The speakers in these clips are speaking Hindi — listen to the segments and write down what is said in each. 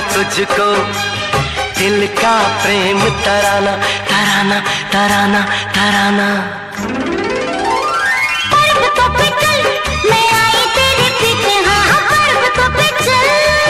तुझको, दिल का प्रेम तराना तराना तराना तराना। पर्वतों पे चल, मैं आई तेरे पीछे, हाँ हाँ पर्वतों पे चल।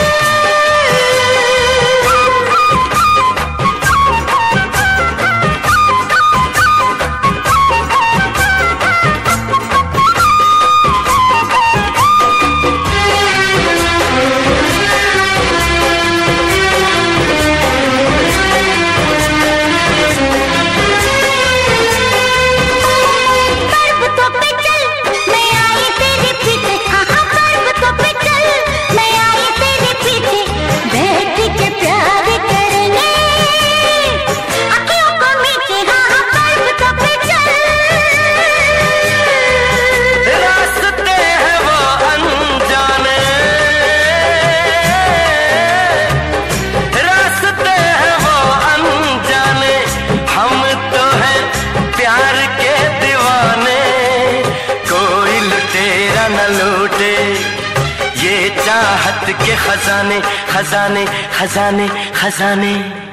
ये चाहत के खजाने खजाने खजाने खजाने।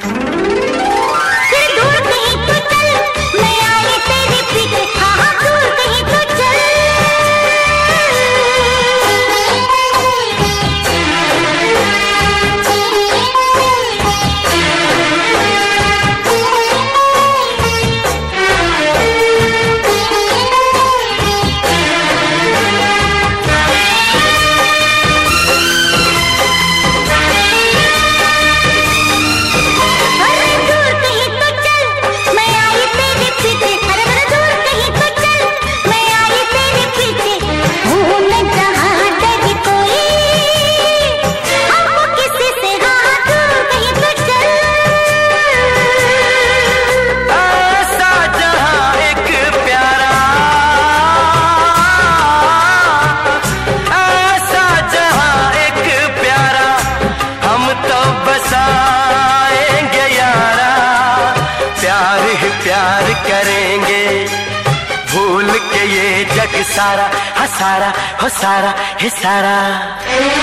फिर दूर कहीं तो चल, मैं आई तेरे पीछे, हाँ हाँ दूर कहीं तो चल। प्यार करेंगे भूल के ये जग सारा, हा सारा हो सारा है सारा।